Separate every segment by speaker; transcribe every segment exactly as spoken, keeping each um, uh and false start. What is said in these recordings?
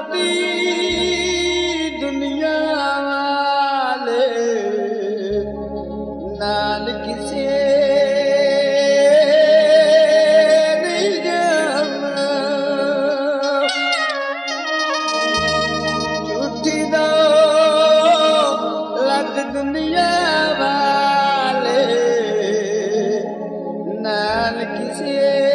Speaker 1: हंसती दुनिया वाले नाल किसे नहीं जाना झूठी दो लग दुनिया वाले नाल किसे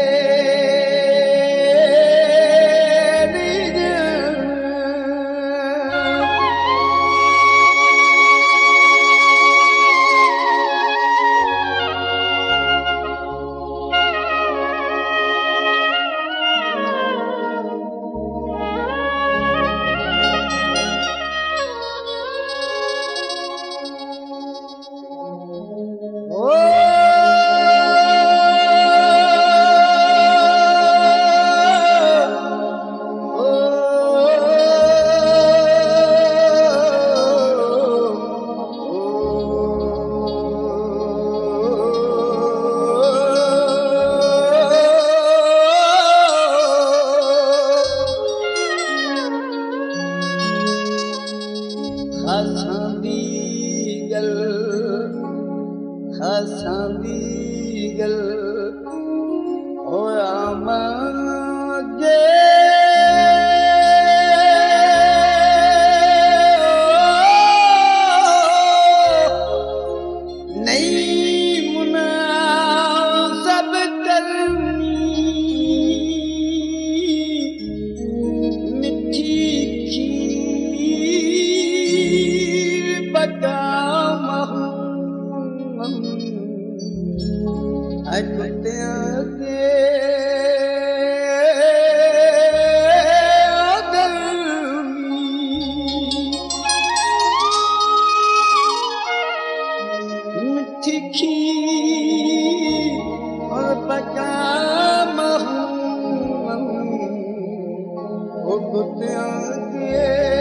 Speaker 1: खासां दी गल खासां दी गल होया मंगे नहीं मुनासब करनी मिठी कुत्तियां के मिठी खीर और पका वो कुत्तियां के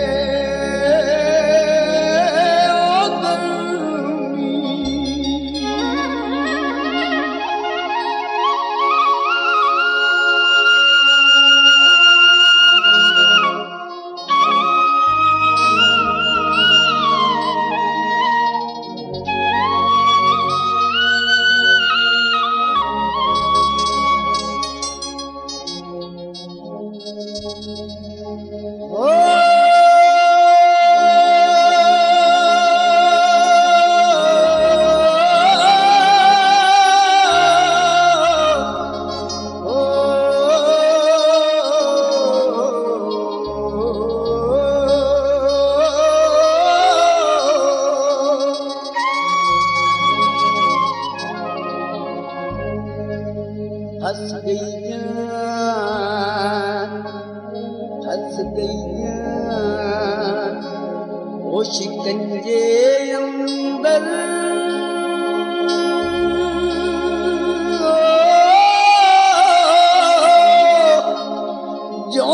Speaker 1: हंस गईयां हंस गईयां वो शिकंजे अंदर जो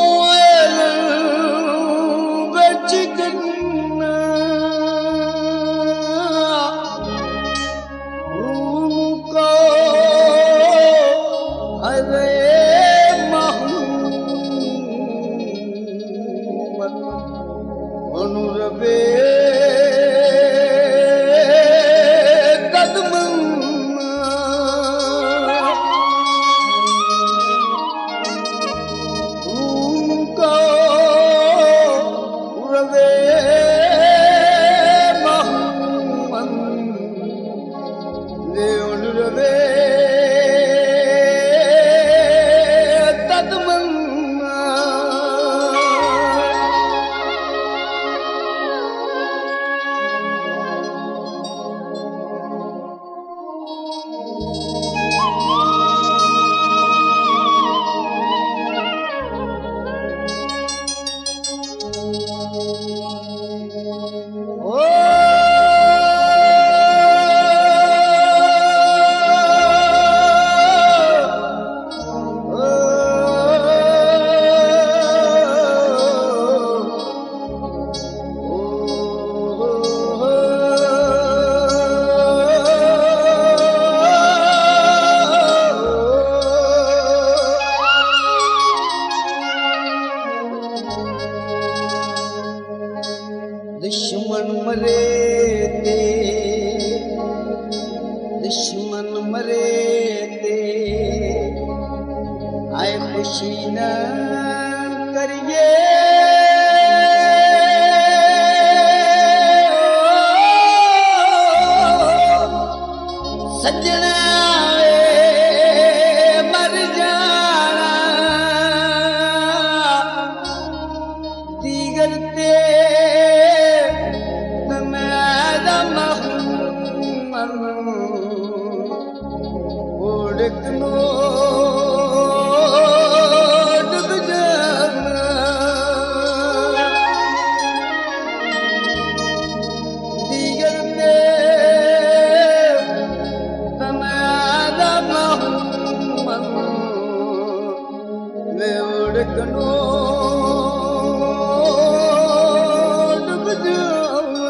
Speaker 1: बच गन्ना उनको अरे मोहम्मद अनुरबे कदम उनको रवे मोहम्मद ले अनुरबे दुश्मन मरे ते दुश्मन मरे ते आए खुशी न करिए सजना मर जाना दीगर ते ओढ़कनो डूब जाना दीगर ते तमादा मोहम्मद वे ओढ़कनो डूब जाना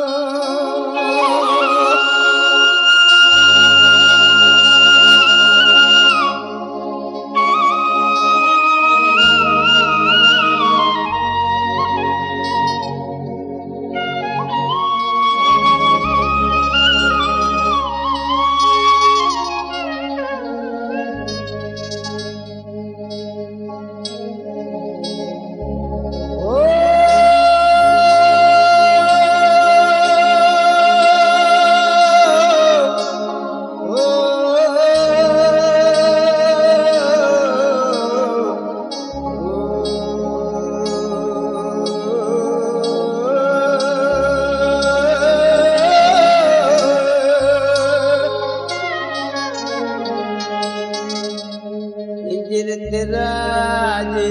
Speaker 1: हिजरत राजे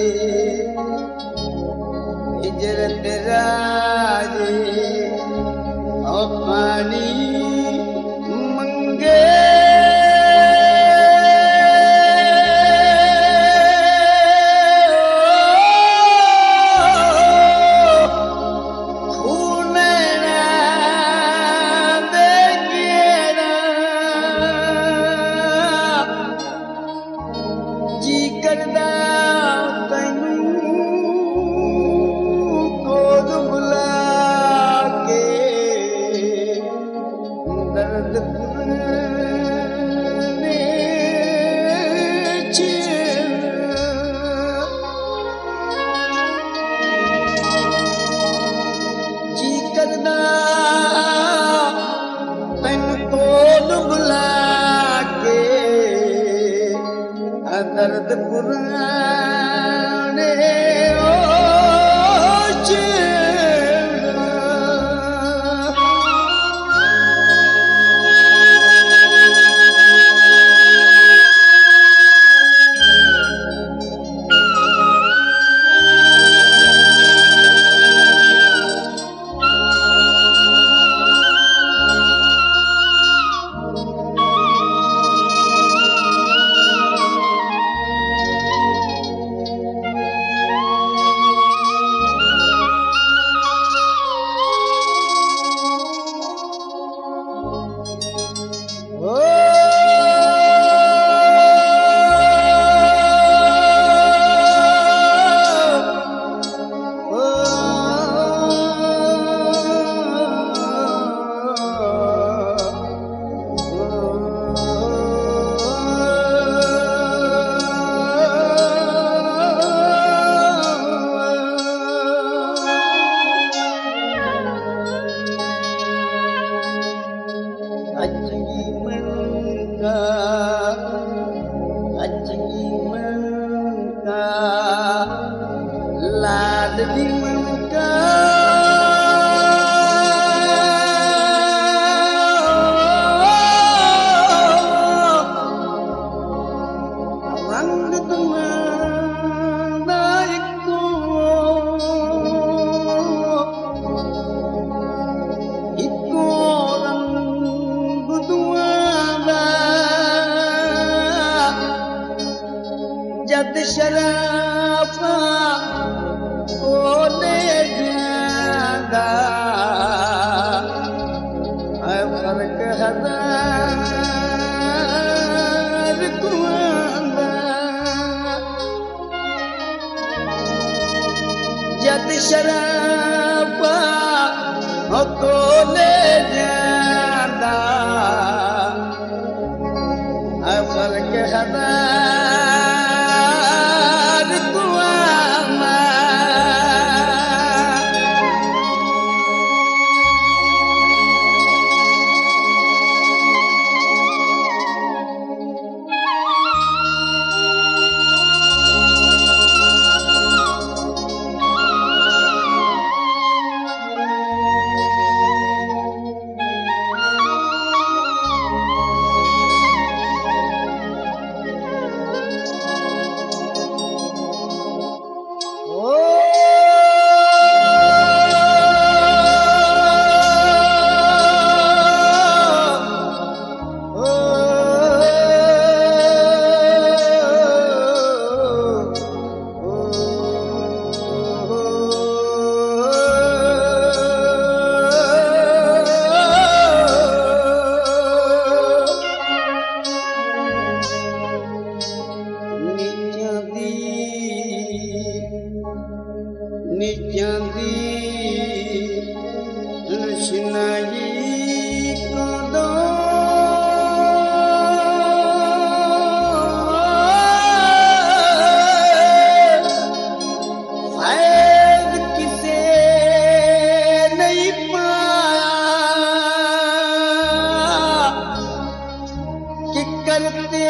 Speaker 1: हिजरत राजे और पानी मंगे खून ना देगिए जी करदा तैनू गोद बुला के दर्द पुरने जी करदा तैनू गोद बुला के दर्द पुराने ओ लाल भी मन का रंग तुम्हारा इको इको रंग तुम्हारा जद शराफा बोले जद शराबा हो कोले जादा अफर के हदार कुआमा नित्यां दी लुशनाई कदों फैज़ किसे नहीं पाया कि करते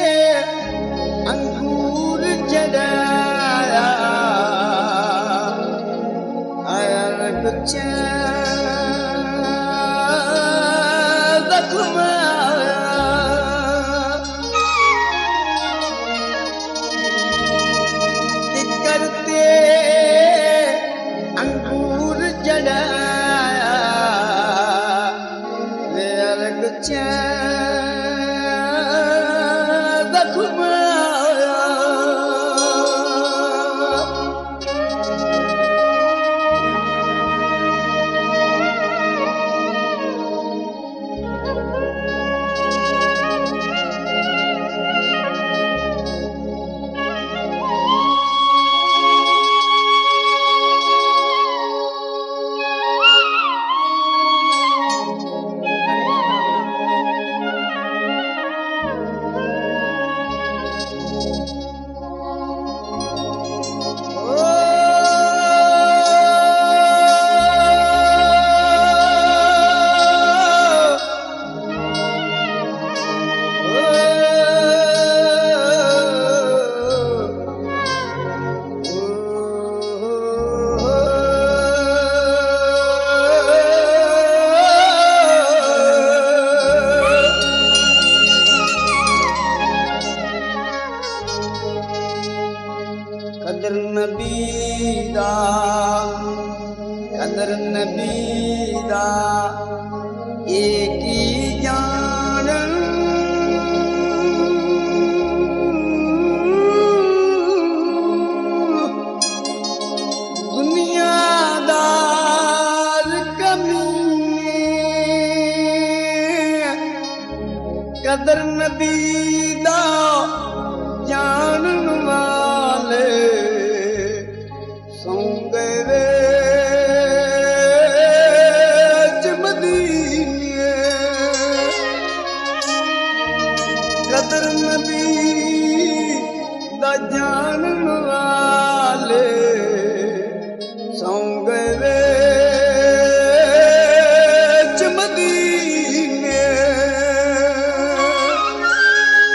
Speaker 1: अंगूर जड़ाया कुछ जख्माया कि करते अंगूर जड़ाया वे कुछ जख्माया कदर नबी दा कदर नबी दा एक ही जानन दुनियादार कमीने कदर नबी दा जानन वाले कदर नबी दा जानन वाले सौं गए च मदीने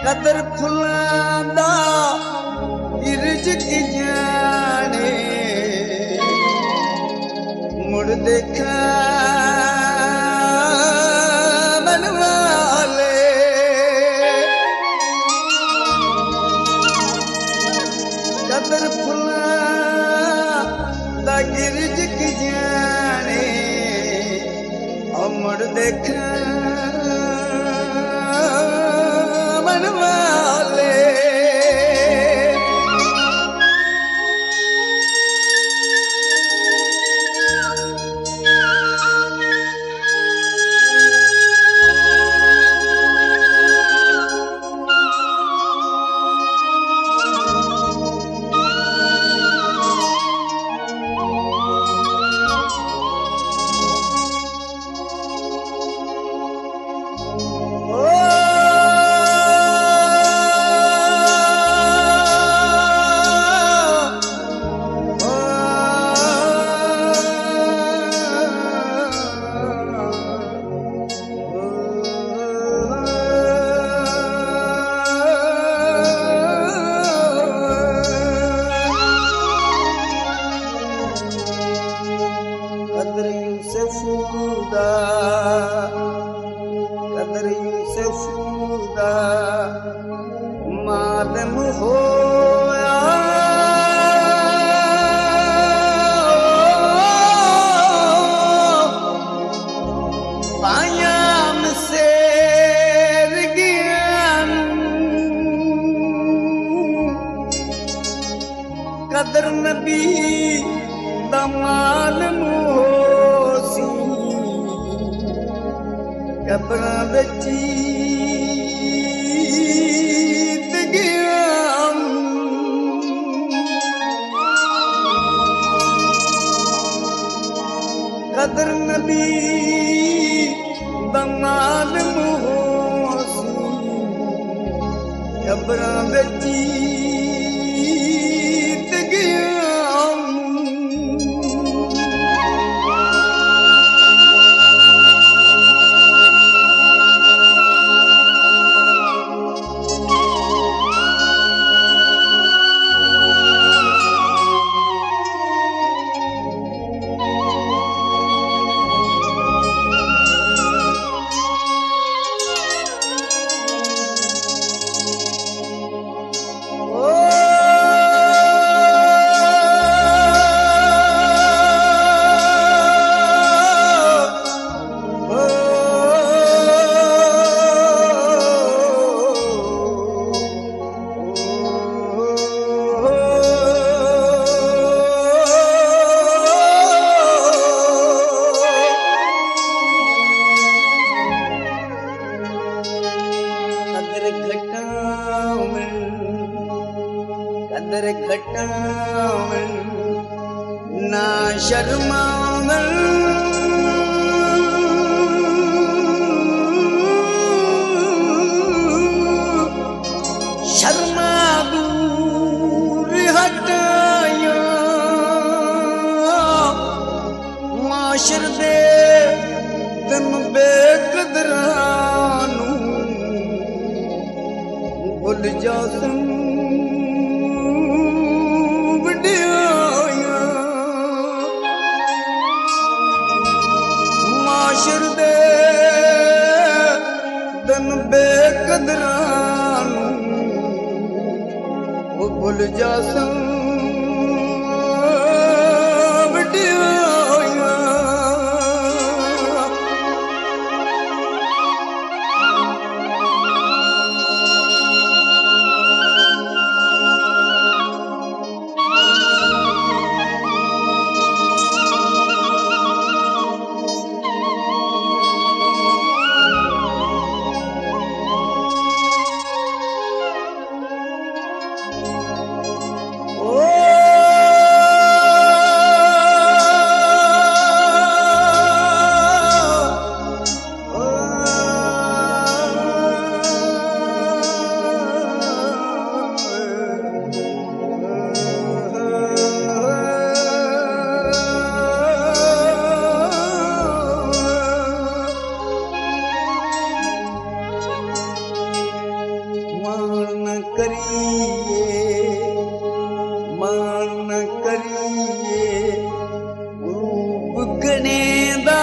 Speaker 1: कदर फुलां दा गिरज की जाने मुड़ देखा मन वाले कदर फुलां दा गिरज की जाने और मुड़ देखा मन वाले कदर यूसुफ दा कदर यूसुफ दा मालूम होया पायाम सेर ज्ञान कदर नबी दा मालूम होसी कबरां विच जीत गया कदर नबी दा मालूम होसी कबरां विच जीत गया कदर घटावन ना शर्मावन शर्मा दूर हटाया माशर दे दिन बेकदरानू भुल जासूं माशर दे दिन बेकदरानू वो भुल जासूं ओ करिए मान न करिए रूप गणेदा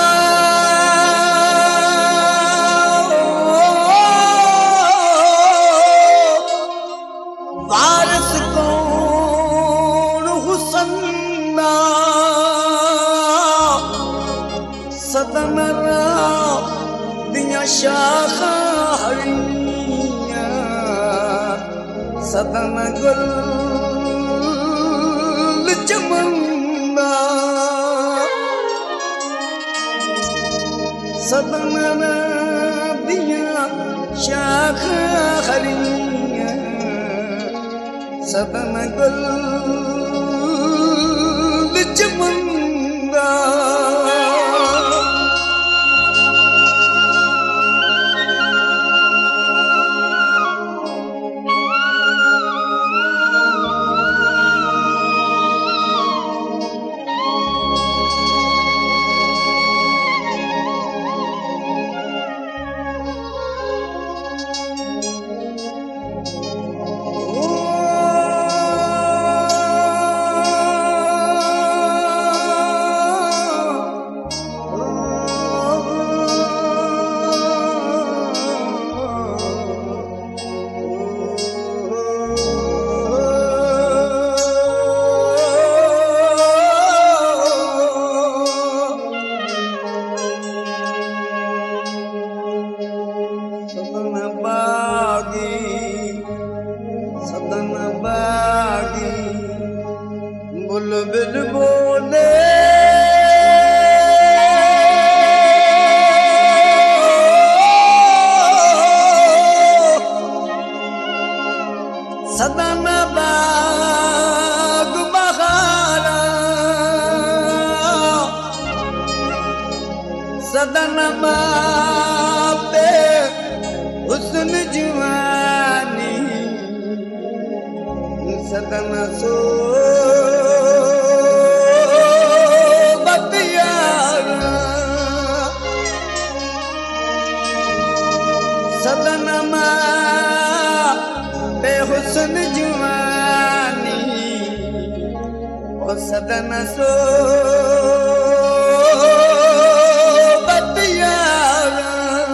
Speaker 1: वारस कौन हुसन्ना सदन दिया शाखा हरिया सदन गुल चमंदा सदन दिया शाखा हरिया सदन गुल चमंदा सदन बागी बुलबुल बोले सदन बाग बहारा सदन बापे हुस्न जवानी सदन सो बतियारा सदन बेहुस्न जवानी ओ सदन सो बतियारा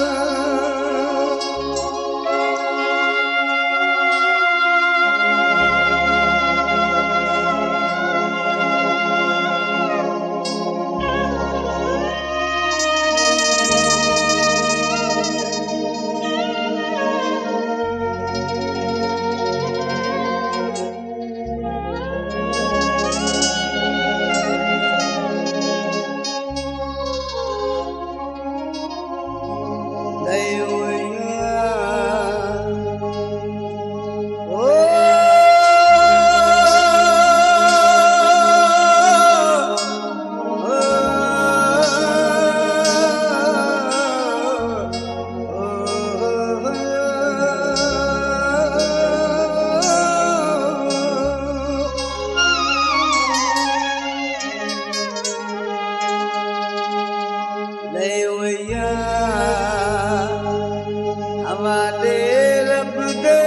Speaker 1: हवाले रब दे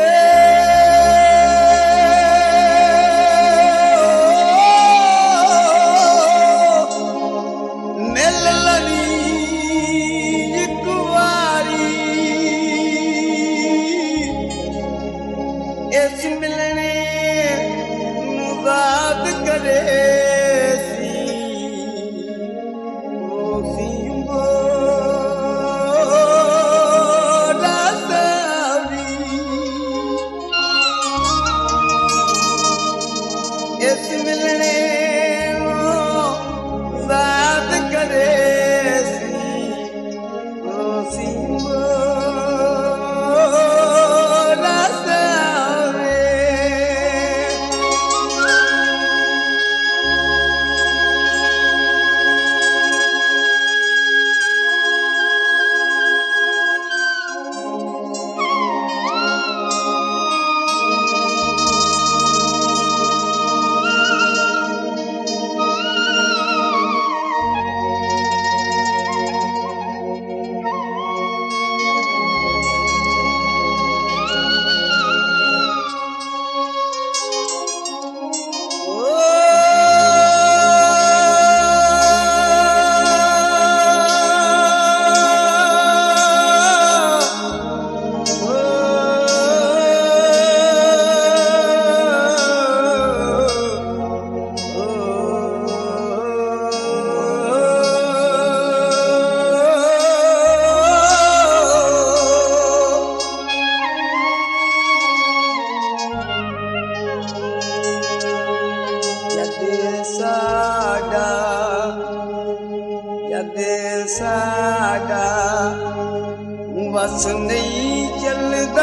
Speaker 1: मिल लनी एक वारी इस मिलने मुबाद करे इस मिलने बात करे बस नहीं चलदा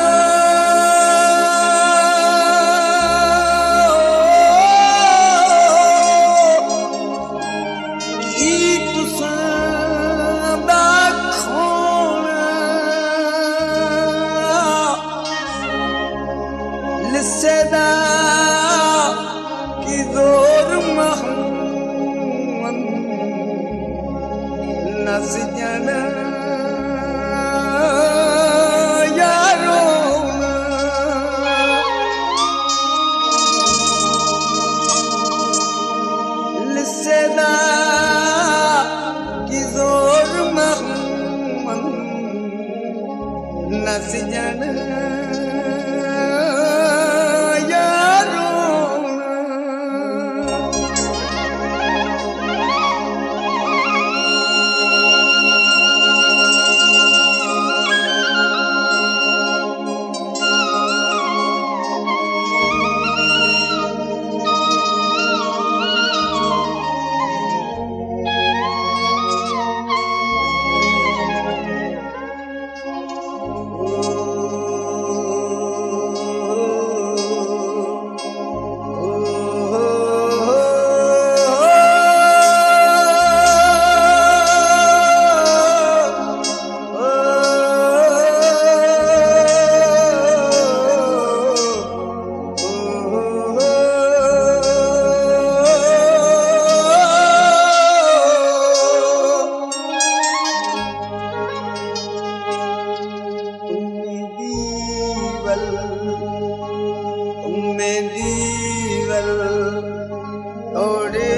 Speaker 1: लिसदा की जोर महमन नसजन यारो लिसदा की जोर महमन नसजन दीवल ओढ़े